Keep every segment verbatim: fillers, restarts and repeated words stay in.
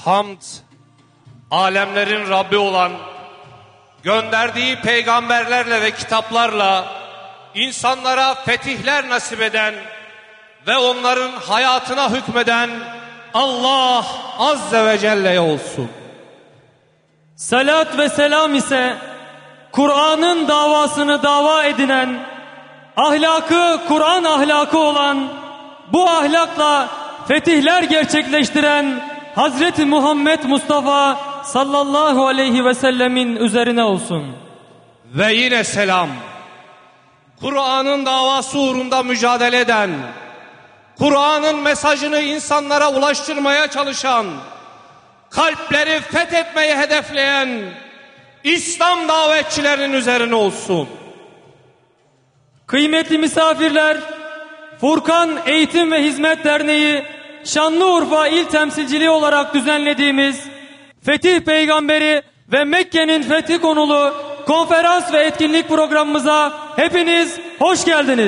Hamd, alemlerin Rabbi olan, gönderdiği peygamberlerle ve kitaplarla insanlara fetihler nasip eden ve onların hayatına hükmeden Allah Azze ve Celle'ye olsun. Salat ve selam ise Kur'an'ın davasını dava edinen, ahlakı Kur'an ahlakı olan, bu ahlakla fetihler gerçekleştiren Hazreti Muhammed Mustafa sallallahu aleyhi ve sellemin üzerine olsun. Ve yine selam, Kur'an'ın davası uğrunda mücadele eden, Kur'an'ın mesajını insanlara ulaştırmaya çalışan, kalpleri fethetmeyi hedefleyen İslam davetçilerinin üzerine olsun. Kıymetli misafirler, Furkan Eğitim ve Hizmet Derneği Şanlıurfa İl Temsilciliği olarak düzenlediğimiz Fetih Peygamberi ve Mekke'nin fethi konulu konferans ve etkinlik programımıza hepiniz hoş geldiniz.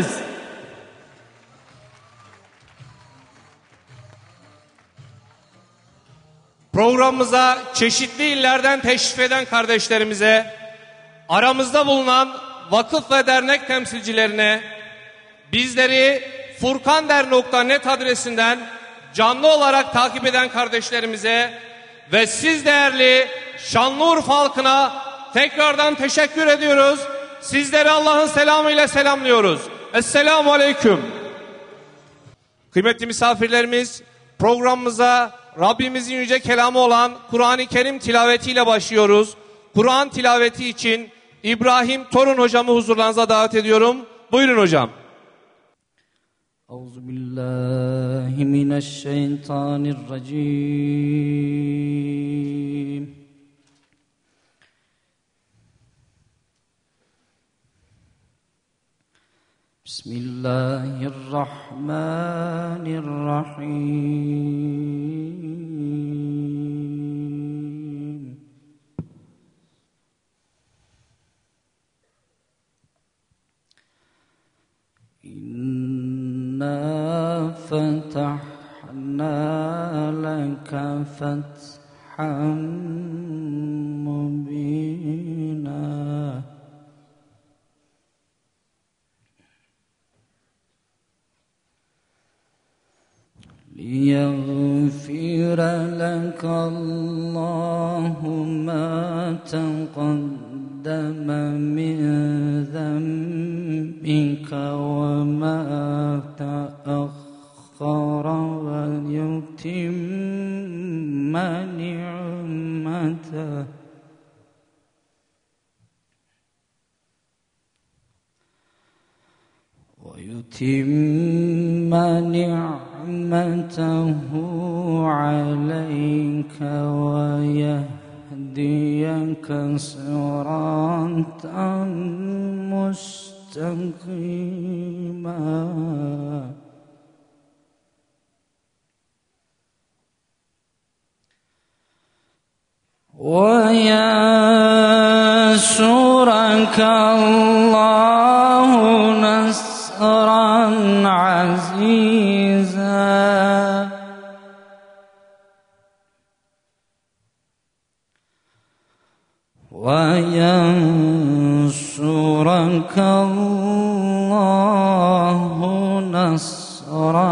Programımıza çeşitli illerden teşrif eden kardeşlerimize, aramızda bulunan vakıf ve dernek temsilcilerine, bizleri furkander nokta net adresinden canlı olarak takip eden kardeşlerimize ve siz değerli Şanlıurfa halkına tekrardan teşekkür ediyoruz. Sizleri Allah'ın selamıyla selamlıyoruz. Esselamu Aleyküm. Kıymetli misafirlerimiz, programımıza Rabbimizin yüce kelamı olan Kur'an-ı Kerim tilavetiyle başlıyoruz. Kur'an tilaveti için İbrahim Torun hocamı huzurlarınıza davet ediyorum. Buyurun hocam. Euzubillahimineşşeytanirracim. Bismillahirrahmanirrahim. İnna fetahna leke fethan mubina. ليغفر لك الله ما تقدم من ذنبك وما تأخر ويتم نعمته ويتم نعمته عليك ويهديك صراطا مستقيما. وينصرك الله نصرا عزيزا. وينصرك الله نصرا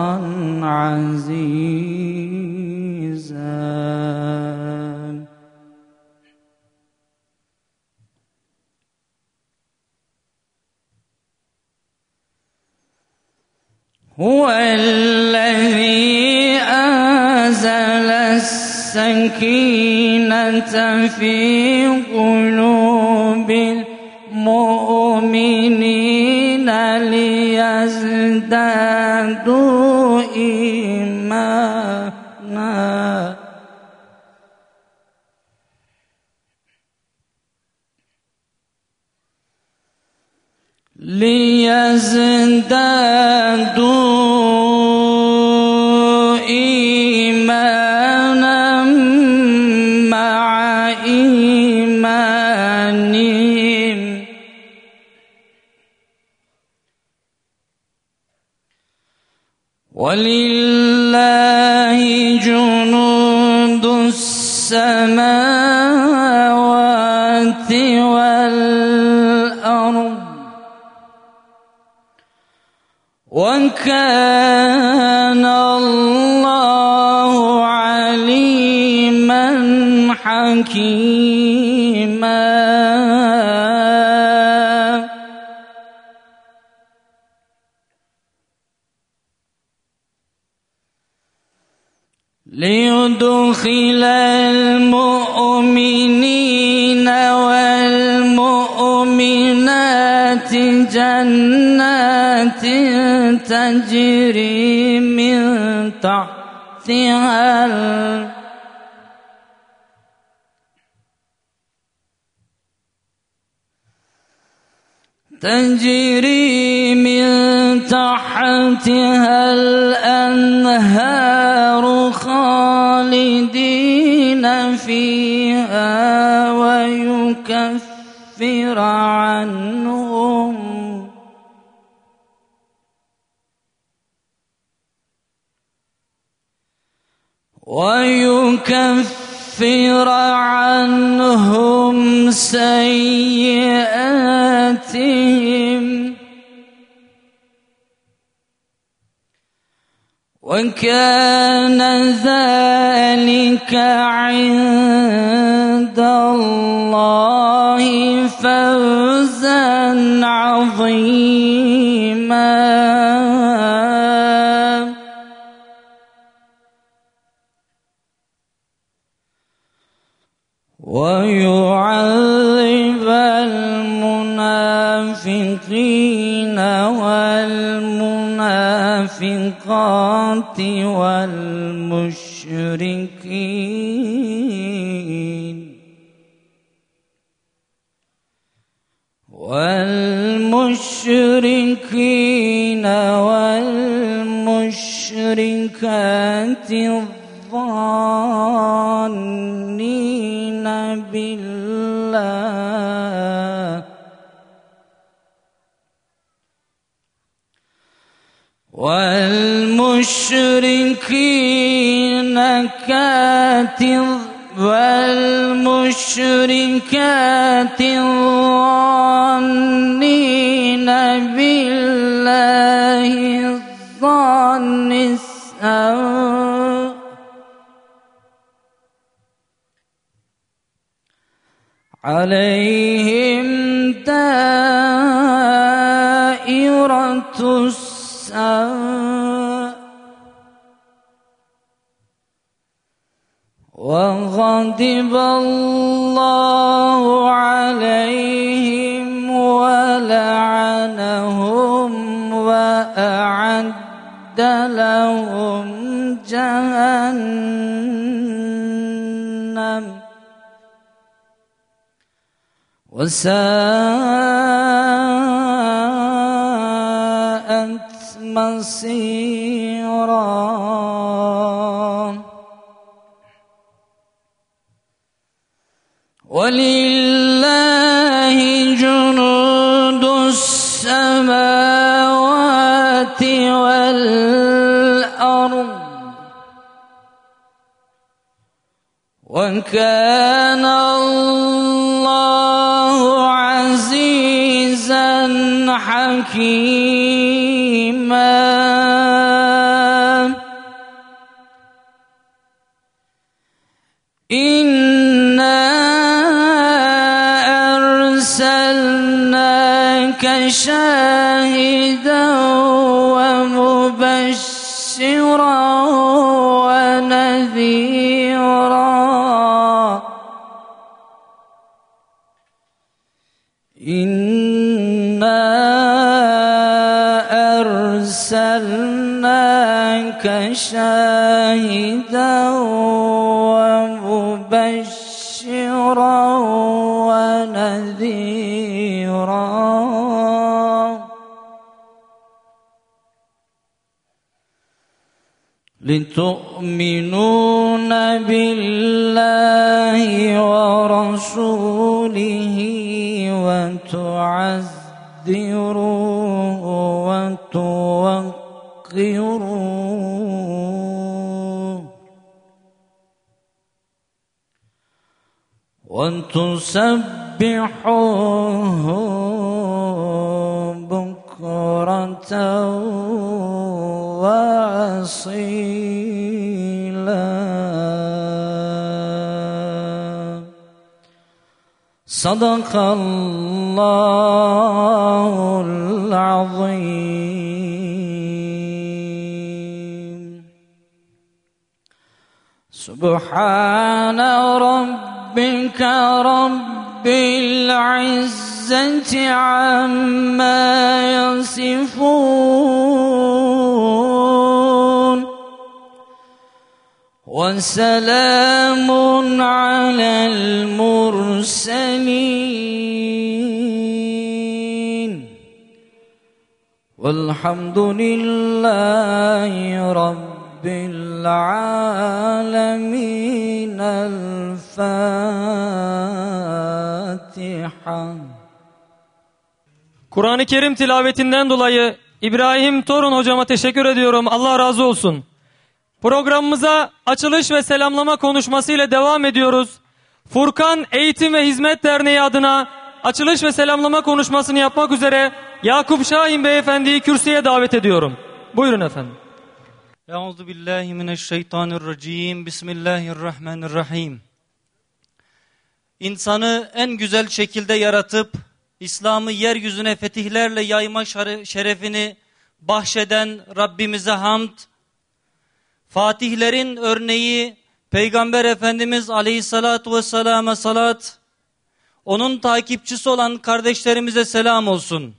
عزيزا. هو الذي أنزل السكينة في قلوب المؤمنين ليزدادوا إيمانا. ليزدادوا إيمانا مع إيمانهم ولله جنود السماوات والأرض وكان الله عليما حكيما. ليدخل المؤمنين والمؤمنات جنات تجري من تحتها تجري من تحتها الأنهار خالدين فيها ويكفر عنهم ويكفر عنهم سيئاتهم وكان ذلك عند الله فوزا عظيما. ويعذب المنافقين والمنافقات والمشركين والمشركين والمشركات الظانين بالله والمشركين كاتظ والمشركات الظانين بالله الظن السوء عليهم دائرة السوء وغضب الله عليهم ولعنهم وأعد لهم جهنم وساءت مصيرا. ولله جنود السماوات والأرض وكان الله عزيزا حكيما. إنا أرسلناك شاهدا ومبشرا ونذيرا. إنا أرسلناك شاهدا ومبشرا ونذيرا لتؤمنون بالله ورسوله وتعزروه وتوقروه وتسبحوه بكرة وأصيلا صدق الله العظيم. سبحان ربك رب العزة عما يصفون وسلام على المرسلين والحمد لله رب العالمين. الفاتحة. Kur'an-ı Kerim tilavetinden dolayı İbrahim Torun hocama teşekkür ediyorum. Allah razı olsun. Programımıza açılış ve selamlama konuşmasıyla devam ediyoruz. Furkan Eğitim ve Hizmet Derneği adına açılış ve selamlama konuşmasını yapmak üzere Yakup Şahin Beyefendi'yi kürsüye davet ediyorum. Buyurun efendim. Euzu billahi mineşşeytanirracim. Bismillahirrahmanirrahim. İnsanı en güzel şekilde yaratıp İslam'ı yeryüzüne fetihlerle yayma şerefini bahşeden Rabbimize hamd, Fatihlerin örneği Peygamber Efendimiz Aleyhissalatu vesselam'a salat, onun takipçisi olan kardeşlerimize selam olsun.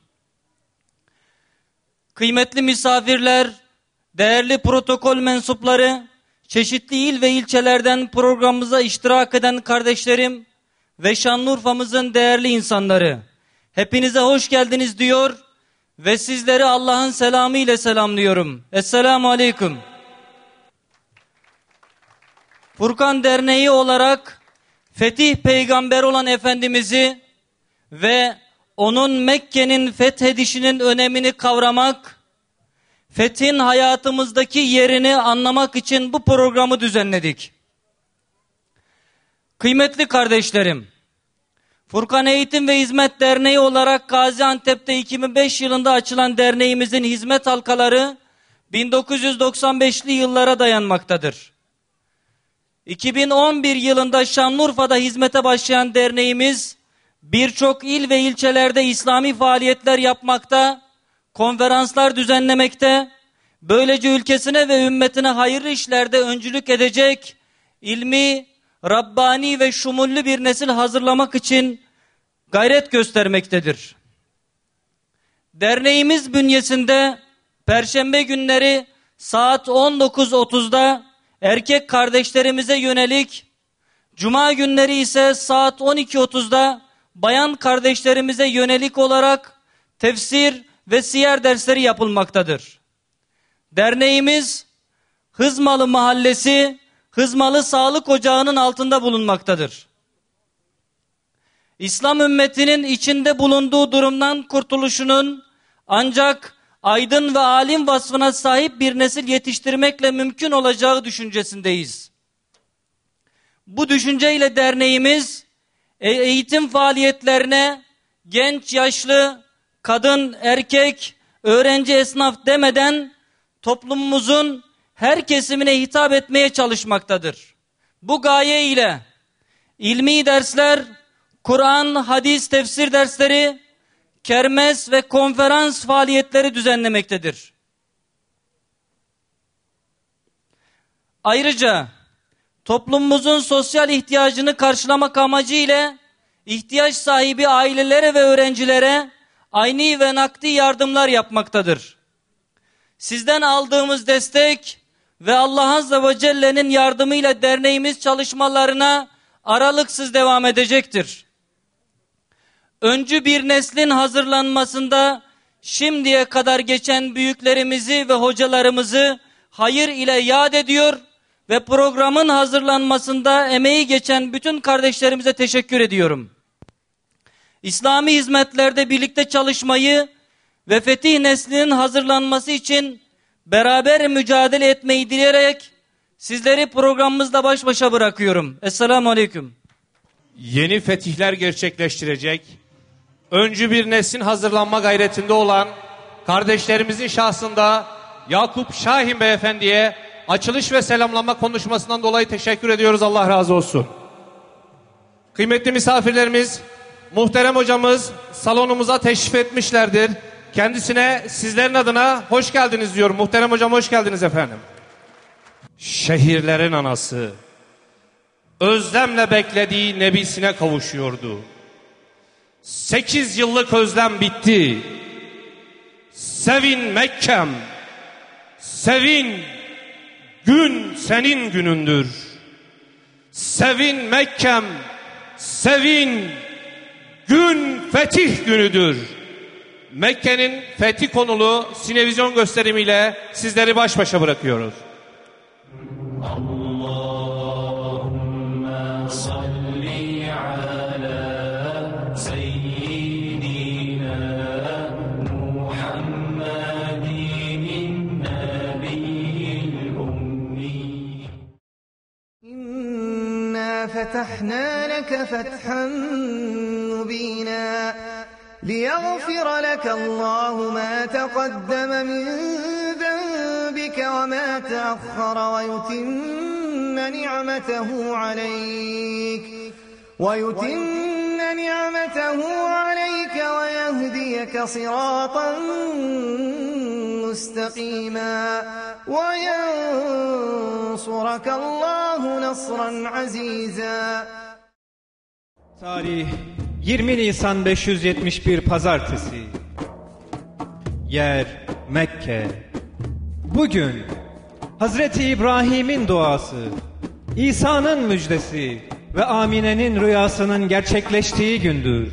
Kıymetli misafirler, değerli protokol mensupları, çeşitli il ve ilçelerden programımıza iştirak eden kardeşlerim ve Şanlıurfa'mızın değerli insanları, hepinize hoş geldiniz diyor ve sizleri Allah'ın selamı ile selamlıyorum. Esselamu Aleyküm. Furkan Derneği olarak Fetih Peygamber olan Efendimiz'i ve onun Mekke'nin fethedişinin önemini kavramak, fethin hayatımızdaki yerini anlamak için bu programı düzenledik. Kıymetli kardeşlerim, Furkan Eğitim ve Hizmet Derneği olarak Gaziantep'te iki bin beş yılında açılan derneğimizin hizmet halkaları bin dokuz yüz doksan beşli yıllara dayanmaktadır. iki bin on bir yılında Şanlıurfa'da hizmete başlayan derneğimiz birçok il ve ilçelerde İslami faaliyetler yapmakta, konferanslar düzenlemekte, böylece ülkesine ve ümmetine hayırlı işlerde öncülük edecek, ilmi, Rabbani ve şumullü bir nesil hazırlamak için gayret göstermektedir. Derneğimiz bünyesinde Perşembe günleri saat on dokuz otuzda erkek kardeşlerimize yönelik, Cuma günleri ise saat on iki otuzda bayan kardeşlerimize yönelik olarak tefsir ve siyer dersleri yapılmaktadır. Derneğimiz Hızmalı Mahallesi Hızmalı Sağlık Ocağı'nın altında bulunmaktadır. İslam ümmetinin içinde bulunduğu durumdan kurtuluşunun ancak aydın ve alim vasfına sahip bir nesil yetiştirmekle mümkün olacağı düşüncesindeyiz. Bu düşünceyle derneğimiz eğitim faaliyetlerine genç, yaşlı, kadın, erkek, öğrenci, esnaf demeden toplumumuzun her kesimine hitap etmeye çalışmaktadır. Bu gaye ile ilmi dersler, Kur'an, hadis, tefsir dersleri, kermes ve konferans faaliyetleri düzenlemektedir. Ayrıca toplumumuzun sosyal ihtiyacını karşılamak amacıyla ihtiyaç sahibi ailelere ve öğrencilere ayni ve nakdi yardımlar yapmaktadır. Sizden aldığımız destek ve Allah Azze ve Celle'nin yardımıyla derneğimiz çalışmalarına aralıksız devam edecektir. Öncü bir neslin hazırlanmasında şimdiye kadar geçen büyüklerimizi ve hocalarımızı hayır ile yad ediyor ve programın hazırlanmasında emeği geçen bütün kardeşlerimize teşekkür ediyorum. İslami hizmetlerde birlikte çalışmayı ve fetih neslinin hazırlanması için beraber mücadele etmeyi dileyerek sizleri programımızla baş başa bırakıyorum. Esselamu Aleyküm. yeni fetihler gerçekleştirecek, öncü bir neslin hazırlanma gayretinde olan kardeşlerimizin şahsında Yakup Şahin Beyefendi'ye açılış ve selamlama konuşmasından dolayı teşekkür ediyoruz. Allah razı olsun. Kıymetli misafirlerimiz, muhterem hocamız salonumuza teşrif etmişlerdir. Kendisine sizlerin adına hoş geldiniz diyorum. Muhterem hocam hoş geldiniz efendim. Şehirlerin anası özlemle beklediği nebisine kavuşuyordu. Sekiz yıllık özlem bitti. Sevin Mekkem, sevin, gün senin günündür. Sevin Mekkem, sevin, gün fetih günüdür. Mekke'nin fethi konulu sinevizyon gösterimiyle sizleri baş başa bırakıyoruz. Allahümme salli ala seyyidina Muhammedin nebiyyil ummi. İnna fetahna leke fethan mubina. ليغفر لك الله ما تقدم من ذنبك وما تأخر ويتم نعمته عليك ويتم نعمته عليك ويهديك صراطا مستقيما وينصرك الله نصرا عزيزا. Tarih yirmi Nisan beş yüz yetmiş bir Pazartesi. Yer Mekke. Bugün Hazreti İbrahim'in duası, İsa'nın müjdesi ve Amine'nin rüyasının gerçekleştiği gündür.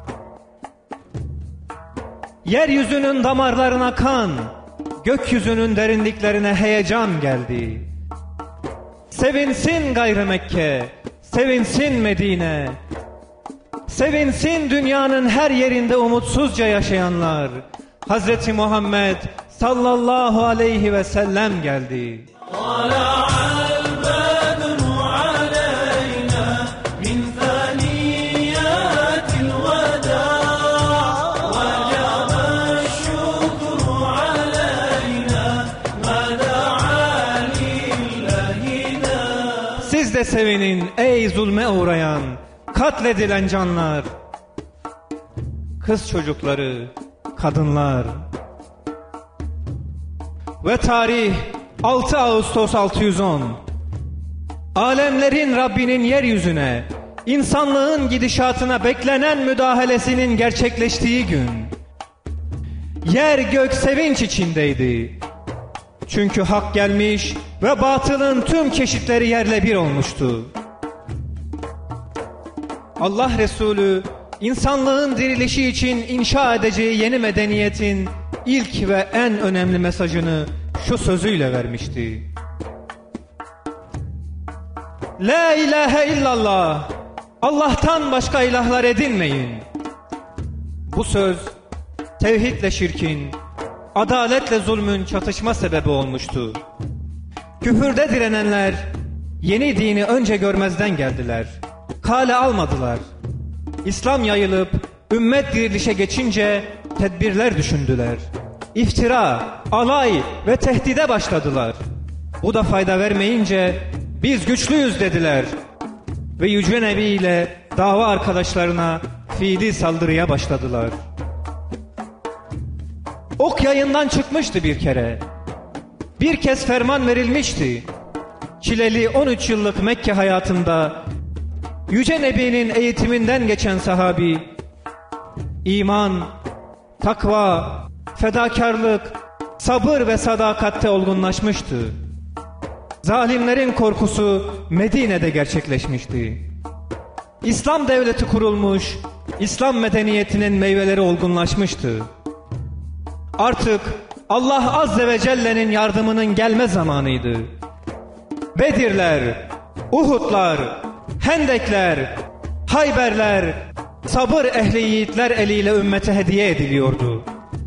Yeryüzünün damarlarına kan, gökyüzünün derinliklerine heyecan geldi. Sevinsin gayrı Mekke, sevinsin Medine. Sevinsin dünyanın her yerinde umutsuzca yaşayanlar. Hazreti Muhammed sallallahu aleyhi ve sellem geldi. Siz de sevinin ey zulme uğrayan, katledilen canlar, kız çocukları, kadınlar. Ve tarih altı Ağustos altı yüz on. Alemlerin Rabbinin yeryüzüne, insanlığın gidişatına beklenen müdahalesinin gerçekleştiği gün. Yer gök sevinç içindeydi. Çünkü hak gelmiş ve batılın tüm çeşitleri yerle bir olmuştu. Allah Resulü insanlığın dirilişi için inşa edeceği yeni medeniyetin ilk ve en önemli mesajını şu sözüyle vermişti. La ilahe illallah, Allah'tan başka ilahlar edinmeyin. Bu söz tevhidle şirkin, adaletle zulmün çatışma sebebi olmuştu. Küfürde direnenler yeni dini önce görmezden geldiler. Kale almadılar. İslam yayılıp ümmet dirilişe geçince tedbirler düşündüler. İftira, alay ve tehdide başladılar. Bu da fayda vermeyince biz güçlüyüz dediler. Ve Yüce Nebi ile dava arkadaşlarına fiili saldırıya başladılar. Ok yayından çıkmıştı bir kere. Bir kez ferman verilmişti. Çileli on üç yıllık Mekke hayatında Yüce Nebi'nin eğitiminden geçen sahabi, iman, takva, fedakarlık, sabır ve sadakatte olgunlaşmıştı. Zalimlerin korkusu Medine'de gerçekleşmişti. İslam devleti kurulmuş, İslam medeniyetinin meyveleri olgunlaşmıştı. Artık Allah Azze ve Celle'nin yardımının gelme zamanıydı. Bedirler, Uhudlar, Hendekler, Hayberler, sabır ehli yiğitler eliyle ümmete hediye ediliyordu.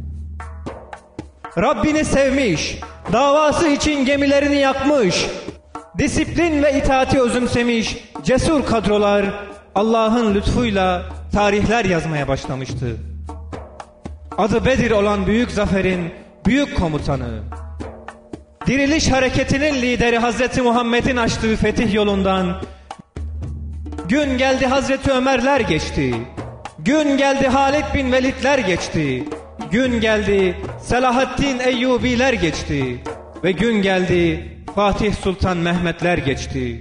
Rabbini sevmiş, davası için gemilerini yakmış, disiplin ve itaati özümsemiş cesur kadrolar Allah'ın lütfuyla tarihler yazmaya başlamıştı. Adı Bedir olan büyük zaferin büyük komutanı, Diriliş hareketinin lideri Hazreti Muhammed'in açtığı fetih yolundan gün geldi Hazreti Ömerler geçti. Gün geldi Halid bin Velidler geçti. Gün geldi Selahaddin Eyyubiler geçti. Ve gün geldi Fatih Sultan Mehmetler geçti.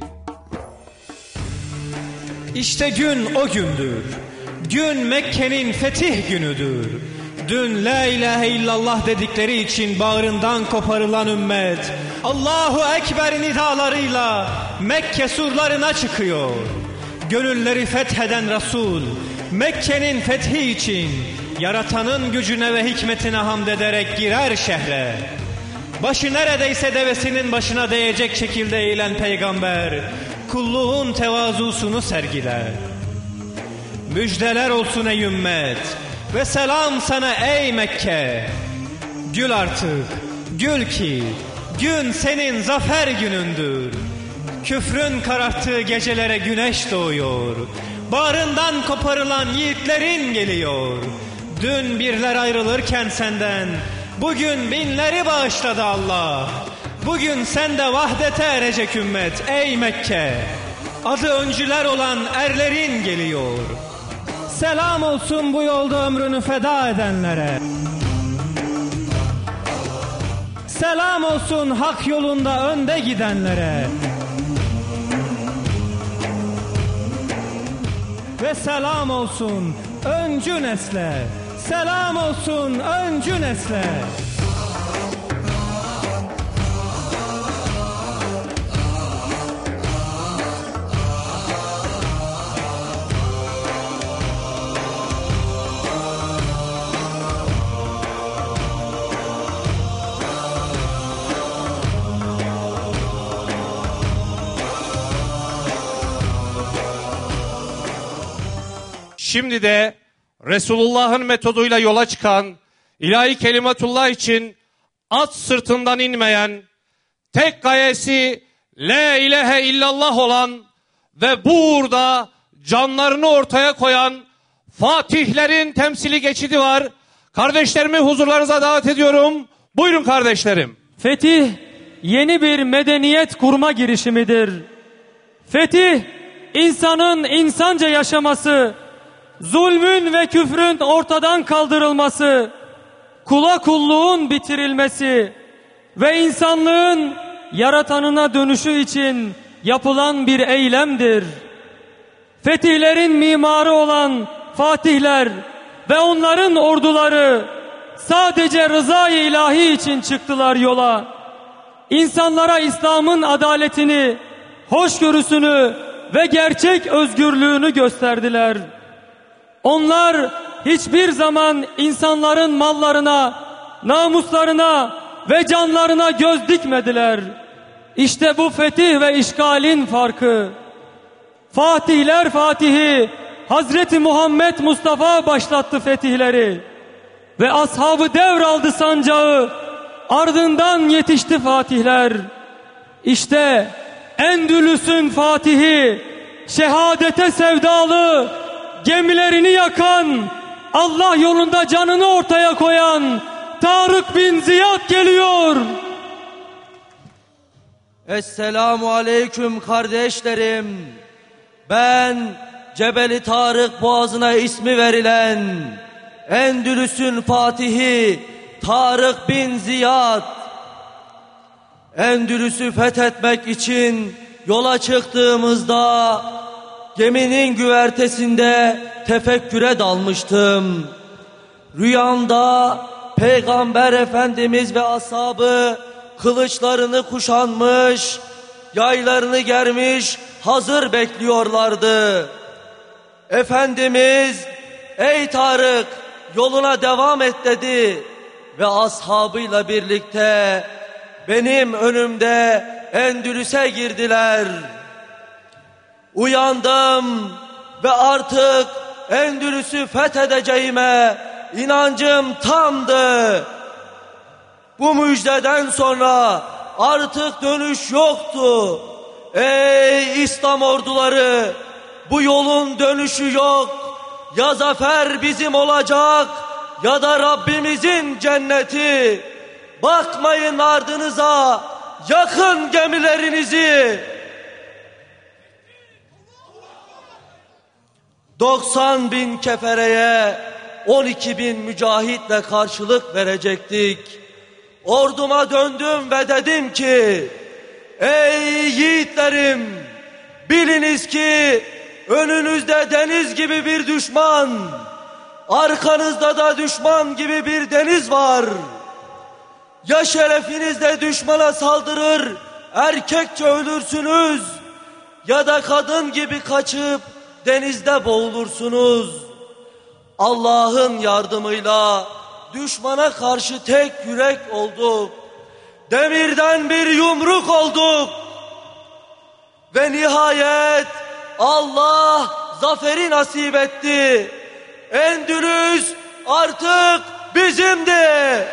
İşte gün o gündür. Gün Mekke'nin fetih günüdür. Dün la ilahe illallah dedikleri için bağrından koparılan ümmet Allahu Ekber nidalarıyla Mekke surlarına çıkıyor. Gönülleri fetheden Resul Mekke'nin fethi için Yaratanın gücüne ve hikmetine hamd ederek girer şehre. Başı neredeyse devesinin başına değecek şekilde eğilen peygamber kulluğun tevazusunu sergiler. Müjdeler olsun ey ümmet ve selam sana ey Mekke. Gül artık, gül ki gün senin zafer günündür. Küfrün kararttığı gecelere güneş doğuyor. Bağrından koparılan yiğitlerin geliyor. Dün birler ayrılırken senden bugün binleri bağışladı Allah. Bugün sen de vahdete erecek ümmet ey Mekke. Adı öncüler olan erlerin geliyor. Selam olsun bu yolda ömrünü feda edenlere. Selam olsun hak yolunda önde gidenlere. Ve selam olsun öncü nesle. Selam olsun öncü nesle. Şimdi de Resulullah'ın metoduyla yola çıkan, ilahi kelimetullah için at sırtından inmeyen, tek gayesi la ilahe illallah olan ve burada canlarını ortaya koyan fatihlerin temsili geçidi var. Kardeşlerimi huzurlarınıza davet ediyorum. Buyurun kardeşlerim. Fetih yeni bir medeniyet kurma girişimidir. Fetih insanın insanca yaşaması, zulmün ve küfrün ortadan kaldırılması, kula kulluğun bitirilmesi ve insanlığın yaratanına dönüşü için yapılan bir eylemdir. Fetihlerin mimarı olan fatihler ve onların orduları sadece rıza-i ilahi için çıktılar yola. İnsanlara İslam'ın adaletini, hoşgörüsünü ve gerçek özgürlüğünü gösterdiler. Onlar hiçbir zaman insanların mallarına, namuslarına ve canlarına göz dikmediler. İşte bu fetih ve işgalin farkı. Fatihler Fatihi Hazreti Muhammed Mustafa başlattı fetihleri ve ashabı devraldı sancağı, ardından yetişti fatihler. İşte Endülüs'ün fatihi, şehadete sevdalı, gemilerini yakan, Allah yolunda canını ortaya koyan Tarık bin Ziyad geliyor. Esselamu aleyküm kardeşlerim. Ben Cebeli Tarık boğazına ismi verilen Endülüs'ün fatihi Tarık bin Ziyad. Endülüs'ü fethetmek için yola çıktığımızda geminin güvertesinde tefekküre dalmıştım. Rüyamda Peygamber Efendimiz ve ashabı kılıçlarını kuşanmış, yaylarını germiş, hazır bekliyorlardı. Efendimiz, ey Tarık, yoluna devam et dedi ve ashabıyla birlikte benim önümde Endülüs'e girdiler. Uyandım ve artık Endülüs'ü fethedeceğime inancım tamdı. Bu müjdeden sonra artık dönüş yoktu. Ey İslam orduları, Bu yolun dönüşü yok. Ya zafer bizim olacak ya da Rabbimizin cenneti. Bakmayın ardınıza, yakın gemilerinizi. doksan bin kefereye on iki bin mücahitle karşılık verecektik. Orduma döndüm ve dedim ki, ey yiğitlerim, biliniz ki önünüzde deniz gibi bir düşman, arkanızda da düşman gibi bir deniz var. Ya şerefinizle düşmana saldırır, erkekçe ölürsünüz ya da kadın gibi kaçıp denizde boğulursunuz. Allah'ın yardımıyla düşmana karşı tek yürek olduk. Demirden bir yumruk olduk. Ve nihayet Allah zaferi nasip etti. Endülüs artık bizimdi.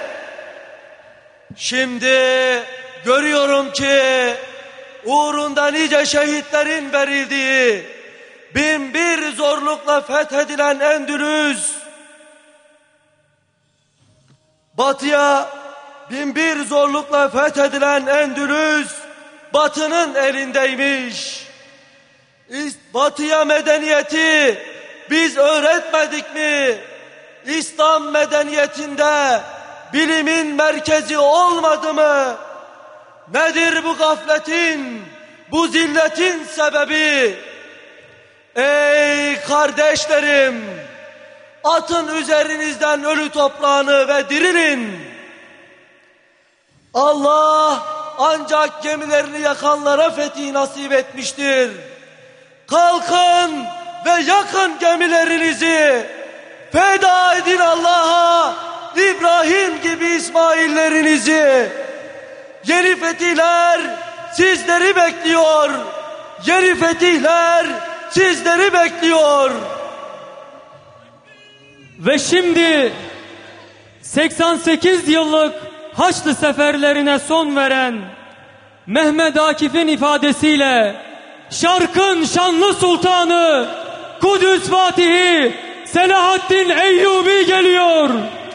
Şimdi görüyorum ki uğrunda nice şehitlerin verildiği, bin bir zorlukla fethedilen Endülüs, batıya bin bir zorlukla fethedilen Endülüs, batının elindeymiş. Batıya medeniyeti biz öğretmedik mi? İslam medeniyetinde bilimin merkezi olmadı mı? Nedir bu gafletin, bu zilletin sebebi? Ey kardeşlerim, atın üzerinizden ölü toprağını ve dirilin. Allah ancak gemilerini yakanlara fethi nasip etmiştir. Kalkın ve yakın gemilerinizi, feda edin Allah'a İbrahim gibi İsmaillerinizi. Yeni fetihler sizleri bekliyor. Yeni fetihler sizleri bekliyor. Ve şimdi seksen sekiz yıllık Haçlı seferlerine son veren Mehmet Akif'in ifadesiyle Şarkın şanlı sultanı Kudüs Fatihi Selahaddin Eyyubi geliyor.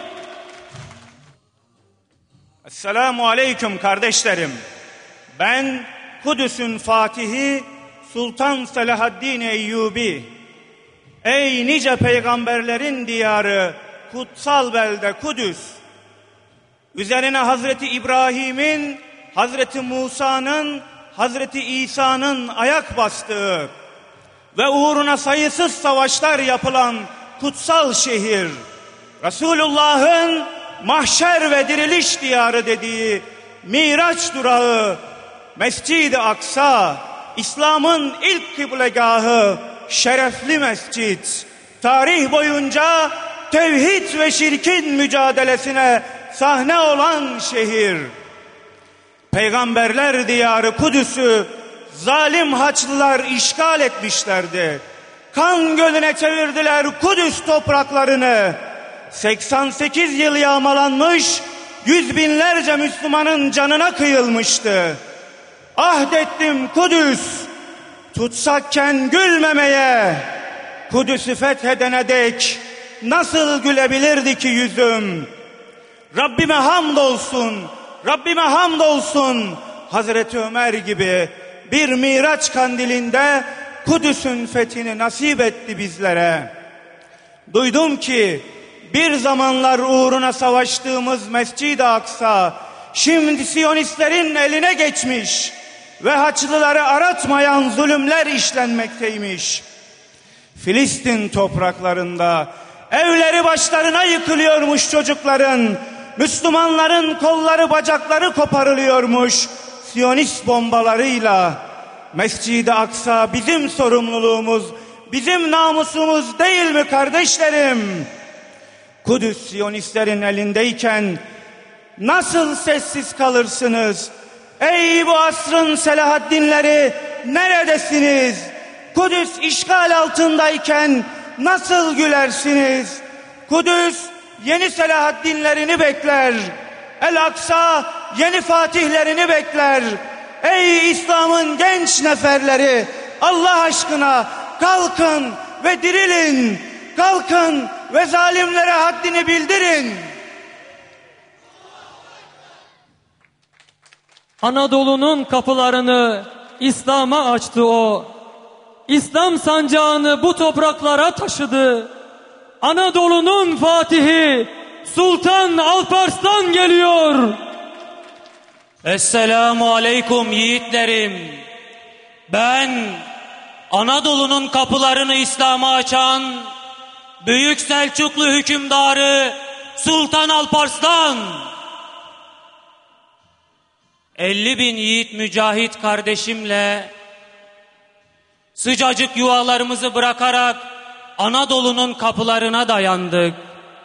Esselamu aleyküm kardeşlerim. Ben Kudüs'ün Fatihi Sultan Selahaddin Eyyubi. Ey nice peygamberlerin diyarı, kutsal belde Kudüs. Üzerine Hazreti İbrahim'in, Hazreti Musa'nın, Hazreti İsa'nın ayak bastığı ve uğruna sayısız savaşlar yapılan kutsal şehir, Resulullah'ın mahşer ve diriliş diyarı dediği Miraç durağı, Mescid-i Aksa, İslam'ın ilk kıblegahı, şerefli mescit, tarih boyunca tevhid ve şirkin mücadelesine sahne olan şehir. Peygamberler diyarı Kudüs'ü zalim Haçlılar işgal etmişlerdi. Kan gölüne çevirdiler Kudüs topraklarını. seksen sekiz yıl yağmalanmış, yüz binlerce Müslümanın canına kıyılmıştı. Ahdettim Kudüs, tutsakken gülmemeye. Kudüs'ü fethedene dek nasıl gülebilirdi ki yüzüm? Rabbime hamdolsun, Rabbime hamdolsun. Hazreti Ömer gibi bir Miraç kandilinde Kudüs'ün fethini nasip etti bizlere. Duydum ki bir zamanlar uğruna savaştığımız Mescid-i Aksa şimdi Siyonistlerin eline geçmiş ve Haçlıları aratmayan zulümler işlenmekteymiş. Filistin topraklarında evleri başlarına yıkılıyormuş çocukların, Müslümanların kolları bacakları koparılıyormuş Siyonist bombalarıyla. Mescid-i Aksa bizim sorumluluğumuz, bizim namusumuz değil mi kardeşlerim? Kudüs Siyonistlerin elindeyken nasıl sessiz kalırsınız? Ey bu asrın Selahaddinleri, neredesiniz? Kudüs işgal altındayken nasıl gülersiniz? Kudüs yeni Selahaddinlerini bekler. El-Aksa yeni fatihlerini bekler. Ey İslam'ın genç neferleri, Allah aşkına kalkın ve dirilin. Kalkın ve zalimlere haddini bildirin. Anadolu'nun kapılarını İslam'a açtı o. İslam sancağını bu topraklara taşıdı. Anadolu'nun fatihi Sultan Alparslan geliyor. Esselamu aleyküm yiğitlerim. Ben Anadolu'nun kapılarını İslam'a açan Büyük Selçuklu hükümdarı Sultan Alparslan. elli bin yiğit mücahit kardeşimle sıcacık yuvalarımızı bırakarak Anadolu'nun kapılarına dayandık.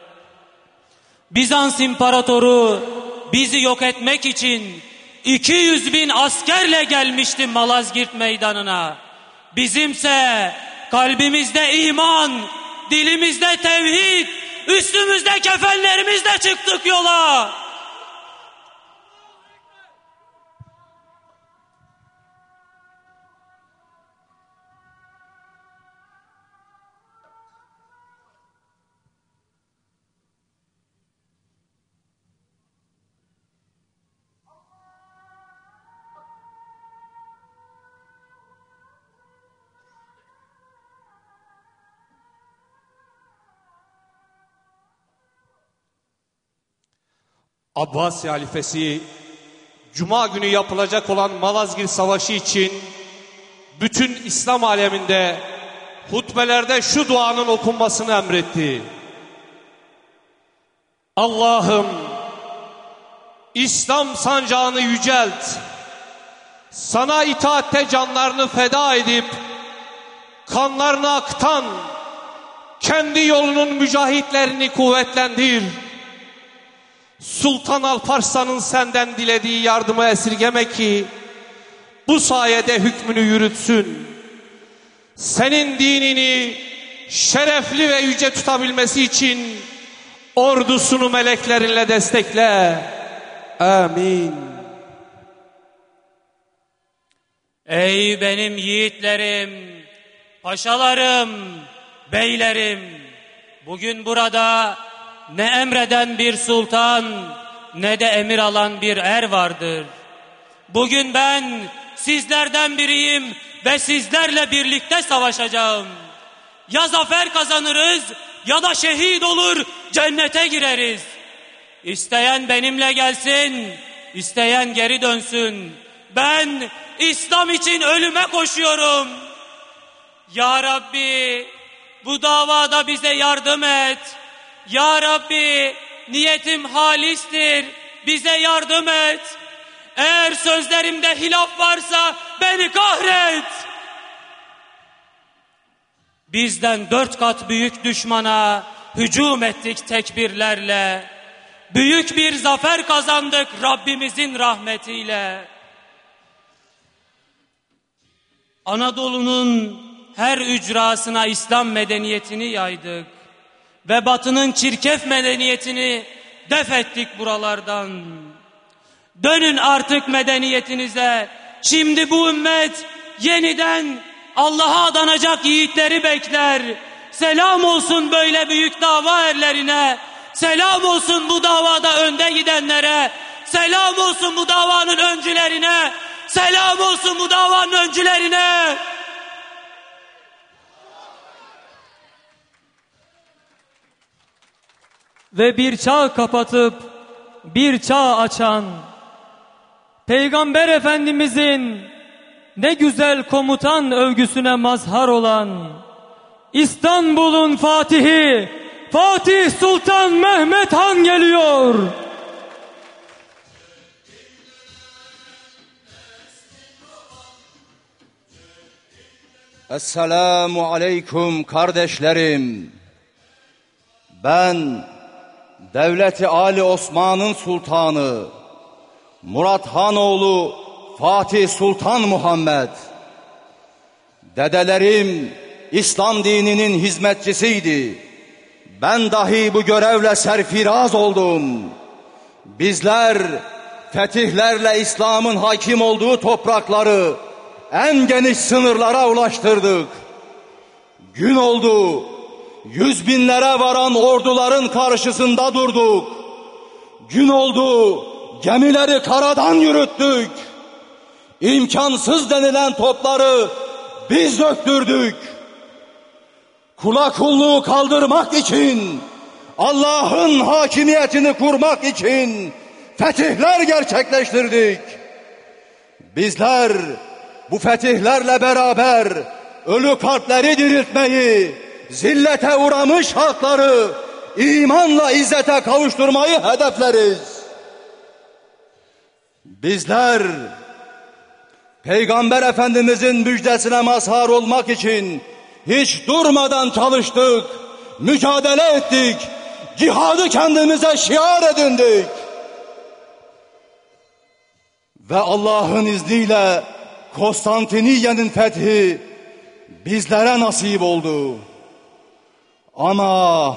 Bizans İmparatoru bizi yok etmek için iki yüz bin askerle gelmişti Malazgirt meydanına. Bizimse kalbimizde iman, dilimizde tevhid, üstümüzde kefenlerimizle çıktık yola. Abbasi halifesi Cuma günü yapılacak olan Malazgirt Savaşı için bütün İslam aleminde hutbelerde şu duanın okunmasını emretti. Allah'ım İslam sancağını yücelt, sana itaatte canlarını feda edip kanlarını akıtan kendi yolunun mücahitlerini kuvvetlendir. Sultan Alparslan'ın senden dilediği yardımı esirgeme ki bu sayede hükmünü yürütsün. Senin dinini şerefli ve yüce tutabilmesi için ordusunu meleklerinle destekle. Amin. Ey benim yiğitlerim, paşalarım, beylerim, bugün burada ne emreden bir sultan ne de emir alan bir er vardır. Bugün ben sizlerden biriyim ve sizlerle birlikte savaşacağım. Ya zafer kazanırız ya da şehit olur cennete gireriz. İsteyen benimle gelsin, isteyen geri dönsün. Ben İslam için ölüme koşuyorum. Ya Rabbi bu davada bize yardım et. Ya Rabbi niyetim halistir, bize yardım et. Eğer sözlerimde hilaf varsa beni kahret. Bizden dört kat büyük düşmana hücum ettik tekbirlerle. Büyük bir zafer kazandık Rabbimizin rahmetiyle. Anadolu'nun her ücrasına İslam medeniyetini yaydık. Ve Batı'nın çirkef medeniyetini def ettik buralardan. Dönün artık medeniyetinize. Şimdi bu ümmet yeniden Allah'a adanacak yiğitleri bekler. Selam olsun böyle büyük dava erlerine. Selam olsun bu davada önde gidenlere. Selam olsun bu davanın öncülerine. Selam olsun bu davanın öncülerine. Ve bir çağ kapatıp bir çağ açan Peygamber Efendimizin ne güzel komutan övgüsüne mazhar olan İstanbul'un Fatihi Fatih Sultan Mehmet Han geliyor. Esselamu aleyküm kardeşlerim. Ben Devleti Ali Osman'ın sultanı Murat Hanoğlu Fatih Sultan Muhammed. Dedelerim İslam dininin hizmetçisiydi. Ben dahi bu görevle serfiraz oldum. Bizler fetihlerle İslam'ın hakim olduğu toprakları en geniş sınırlara ulaştırdık. Gün oldu, yüz binlere varan orduların karşısında durduk. Gün oldu, gemileri karadan yürüttük. İmkansız denilen topları biz döktürdük. Kula kulluğu kaldırmak için, Allah'ın hakimiyetini kurmak için fetihler gerçekleştirdik. Bizler bu fetihlerle beraber ölü kalpleri diriltmeyi, zillete uğramış halkları imanla izzete kavuşturmayı hedefleriz. Bizler Peygamber Efendimizin müjdesine mazhar olmak için hiç durmadan çalıştık, mücadele ettik, cihadı kendimize şiar edindik. Ve Allah'ın izniyle Konstantiniye'nin fethi bizlere nasip oldu. Ama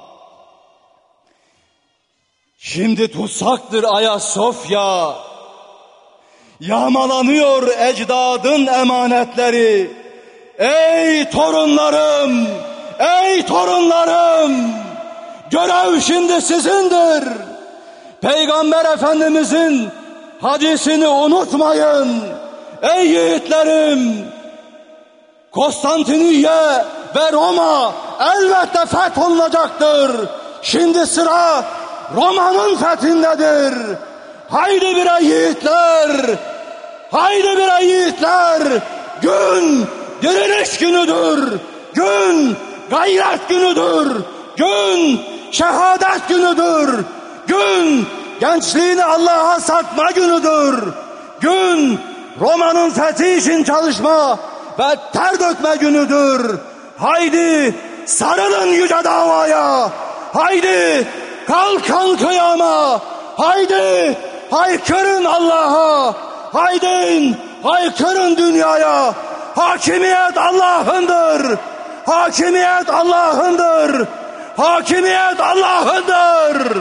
şimdi tutsaktır Ayasofya, yağmalanıyor ecdadın emanetleri. Ey torunlarım, ey torunlarım, görev şimdi sizindir. Peygamber Efendimizin hadisini unutmayın. Ey yiğitlerim, Konstantiniye ve Roma elbette fetholunacaktır. Şimdi sıra Roma'nın fethindedir. Haydi bre yiğitler, haydi bre yiğitler, gün diriliş günüdür, gün gayret günüdür, gün şehadet günüdür, gün gençliğini Allah'a satma günüdür, gün Roma'nın fethi için çalışma ve ter dökme günüdür. Haydi sarılın yüce davaya, haydi kalkın kıyama, haydi haykırın Allah'a, haydi haykırın dünyaya. Hakimiyet Allah'ındır, hakimiyet Allah'ındır, hakimiyet Allah'ındır.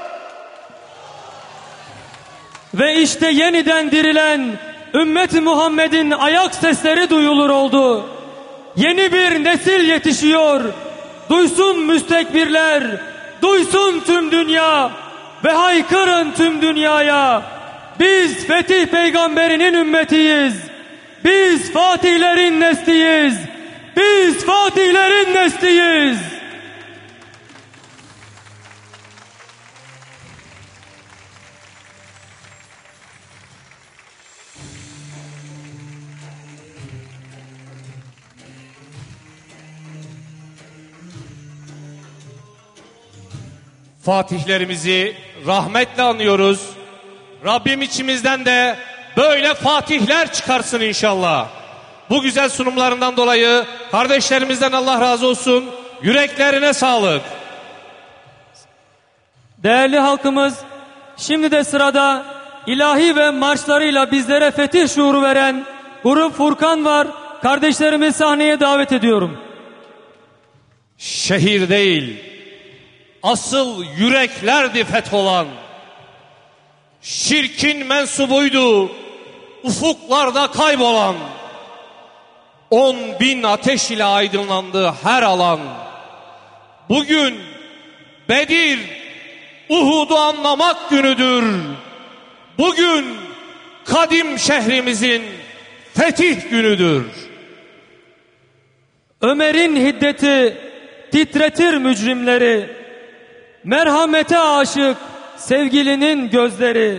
Ve işte yeniden dirilen Ümmet-i Muhammed'in ayak sesleri duyulur oldu. Yeni bir nesil yetişiyor. Duysun müstekbirler, duysun tüm dünya ve haykırın tüm dünyaya. Biz Fetih Peygamberinin ümmetiyiz. Biz Fatihlerin nesliyiz. Biz Fatihlerin nesliyiz. Fatihlerimizi rahmetle anıyoruz. Rabbim içimizden de böyle fatihler çıkarsın inşallah. Bu güzel sunumlarından dolayı kardeşlerimizden Allah razı olsun. Yüreklerine sağlık. Değerli halkımız, şimdi de sırada ilahi ve marşlarıyla bizlere fetih şuuru veren Grup Furkan var. Kardeşlerimi sahneye davet ediyorum. Şehir değil, asıl yüreklerdi fetholan. Şirkin mensubuydu ufuklarda kaybolan. On bin ateş ile aydınlandı her alan. Bugün Bedir, Uhud'u anlamak günüdür. Bugün kadim şehrimizin fetih günüdür. Ömer'in hiddeti titretir mücrimleri. Merhamete aşık sevgilinin gözleri.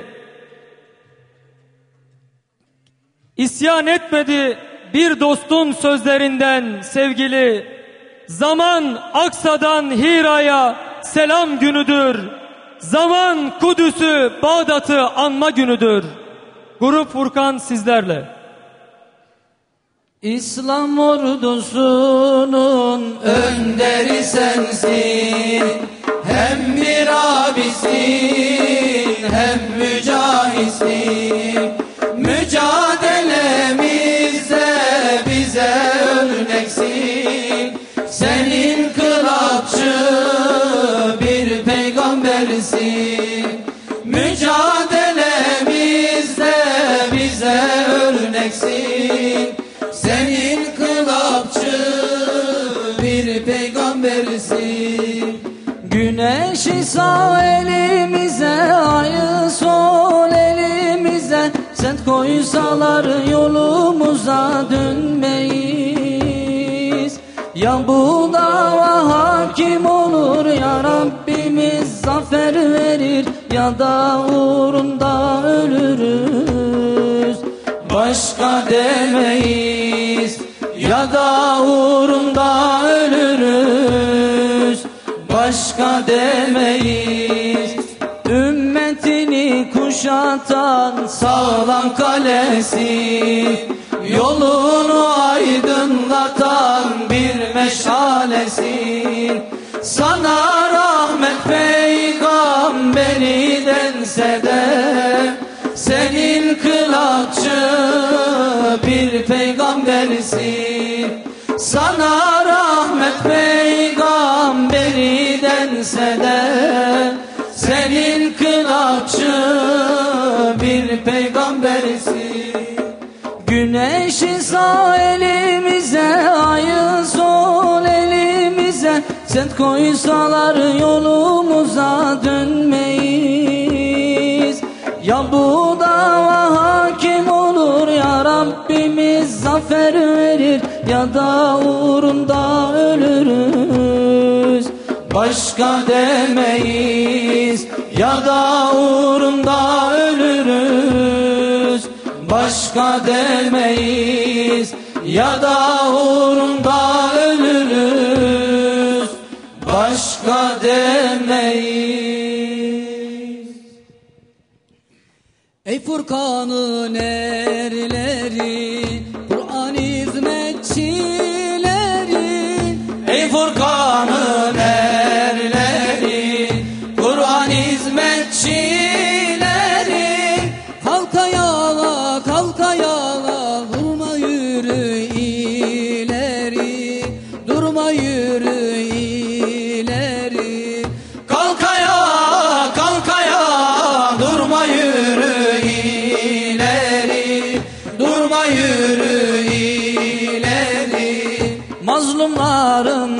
İsyan etmedi bir dostun sözlerinden sevgili. Zaman Aksa'dan Hira'ya selam günüdür. Zaman Kudüs'ü, Bağdat'ı anma günüdür. Grup Furkan sizlerle. İslam ordusunun önderi sensin. Hem bir abisin hem mücahitsin. Mücadelemizde bize örneksin. Senin kılapçı bir peygambersin. Mücadelemizde bize örneksin. Senin kılapçı Set koysalar yolumuza dönmeyiz. Ya bu dava hakim olur, ya Rabbimiz zafer verir, ya da uğrunda ölürüz. Başka demeyiz, ya da uğrunda ölürüz. Başka demeyiz. Ümmetini kuşatan sağlam kalesi, yolunu aydınlatan bir meşalesin. Sana rahmet peygamberi dense de senin kılakçı bir peygambersin. Sana rahmet peygamberi dense de senin kılakçı bir peygambersin. Güneşi sağ elimize, ayı sol elimize, set koysalar yolumuza dönmeyiz. Ya bu dava hakim olur, ya Rabbimiz zafer verir, ya da uğrunda ölürüz. Başka demeyiz, ya da uğrunda ölürüz. Başka demeyiz, ya da uğrunda ölürüz. Başka demeyiz. Ey Furkan'ın erleri, Kur'an hizmetçileri. Ey Furkan'ın erleri, Kur'an hizmetçileri. Kalk ayağa, kalk ayağa, durma yürü ileri, durma yürü ileri. Kalk ayağa, kalk ayağa, durma yürü ileri, durma yürü ileri. Mazlumların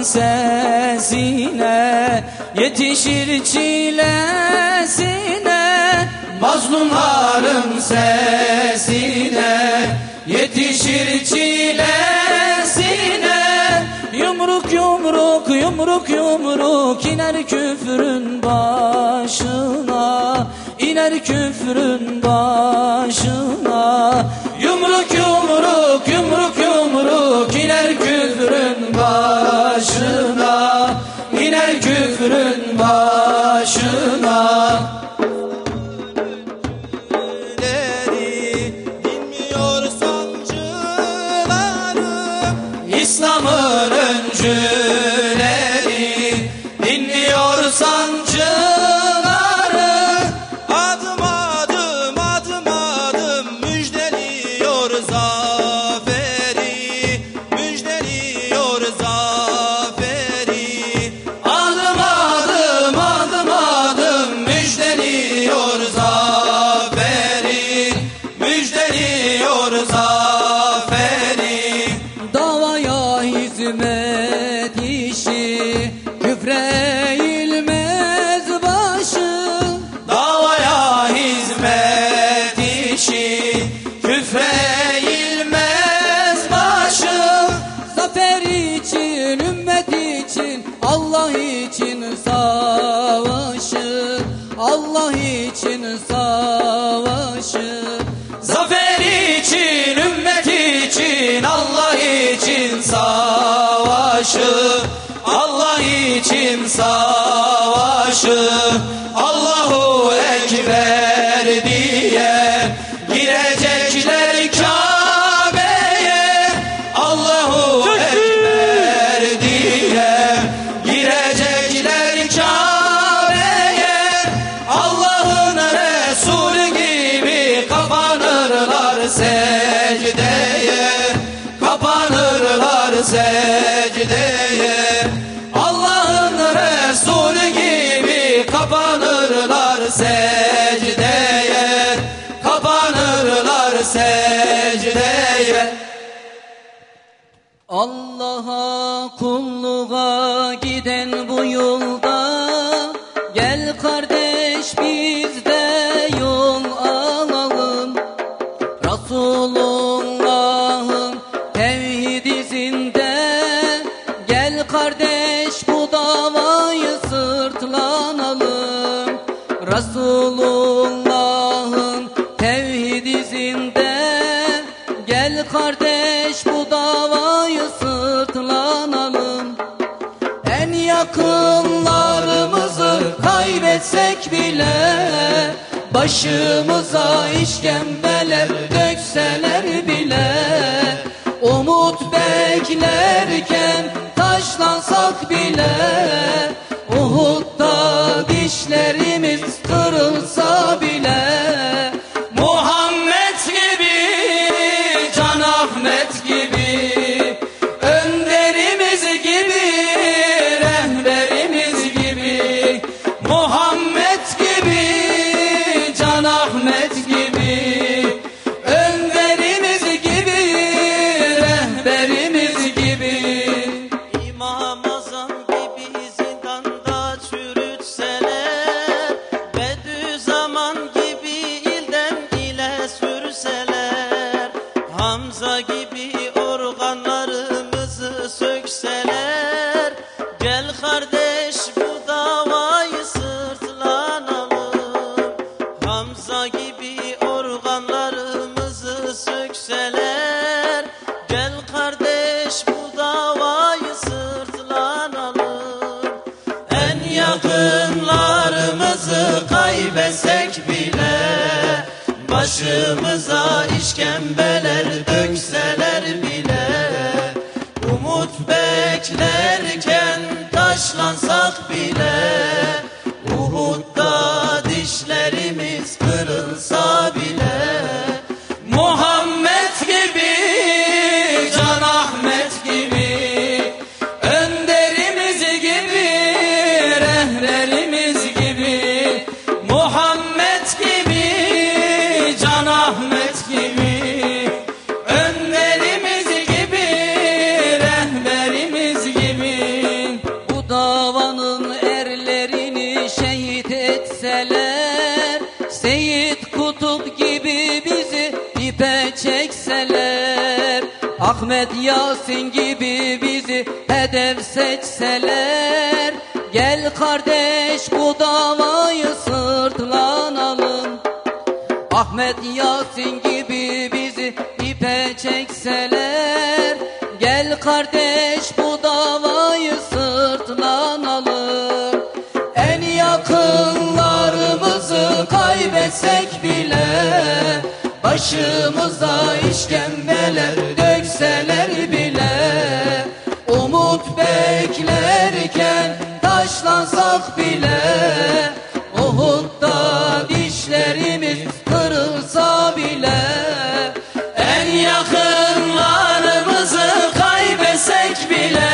sesine yetişir çilesine, mazlumların sesine yetişir çilesine. Yumruk yumruk yumruk yumruk iner küfrün başına, iner küfrün başına. Yumruk yumruk yumruk yumruk iner küfrün başına, iner küfrün başına. İslam'ın öncüleri dinliyor sancıları. Adım adım adım adım müjdeliyor zaferi, müjdeliyor zaferi. Adım adım adım adım müjdeliyor zaferi, müjdeliyor zaferi. Davaya hizmet işi küfre eğilmez başı. Davaya hizmet işi küfre eğilmez başı. Zafer için, ümmet için, Allah için savaşı, Allah için savaşı. Zafer için, ümmet için, Allah için savaşı, Allah için savaşı. Allahu Ekber diye girecekler Kabe'ye. Allahu Ekber diye girecekler Kabe'ye. Allah'ın Resulü gibi kapanırlar secdeye, kapanırlar secdeye. Allah'ın Resulü gibi kapanırlar secdeye, kapanırlar secdeye. Allah'a kulluğa giden bu yolda, gel kardeş biz de yol alalım. Resulullah'ın tevhid izinde, gel kardeş bu davayı sırtlanalım. Resulullah'ın tevhid izinde, gel kardeş bu davayı sırtlanalım. En yakınlarımızı kaybetsek bile, başımıza işkembeler dökseler bile, umut beklerken taşlansak bile, Uhud'da dişlerimiz kırılsa bile, Muhammed gibi, Can Ahmet gibi, önderimiz gibi, rehberimiz gibi, Muhammed gibi, Can Ahmet gibi, önderimiz gibi, rehberimiz gibi. İmam Azam gibi zindanda çürütseler, Bediüzzaman gibi ilden ile sürseler, Hamza gibi organlarımızı sökseler, gel kardeş bu davayı sırtlanalım. Hamza gibi organlarımızı sökseler, gel kardeş bu davayı sırtlanalım. En yakınlarımızı kaybetsek bile, başımıza işkembeler dökseler bile, umut beklerken taşlansak bile, Uhud'da dişlerimiz kırılsa bile, Muhammed gibi, Can Ahmet gibi, önderimiz gibi, rehberimiz gibi, Muhammed gibi, Can Ahmet gibi, önderimiz gibi, rehberimiz gibi. Bu davanın erlerini şehit etseler, Seyit Kutup gibi bizi ipe çekseler, Ahmet Yasin gibi bizi hedef seçseler, gel kardeş bu davayı sırtlanalım. Ahmet Yasin gibi bizi ipe çekseler, gel kardeş bu davayı sırtlanalım. En yakınlarımızı kaybetsek bile, başımıza işkembeler dökseler bile, umut beklerken taşlansak bile, Uhud'da dişlerimiz kırılsa bile, En yakınlarımızı kaybetsek bile,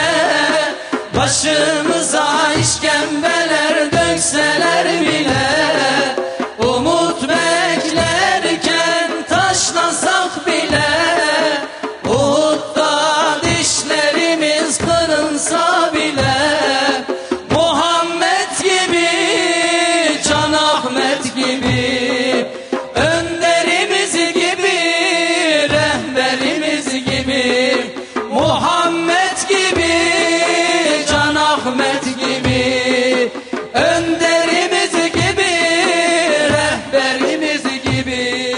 başımıza işkembeler dökseler bile, umut beklerken taşlansak bile, Uhud'da dişlerimiz kırılsa bile, Muhammed gibi, Can Ahmet gibi, önderimiz gibi, rehberimiz gibi, Muhammed gibi, Can Ahmet gibi, önderimiz gibi, rehberimiz gibi.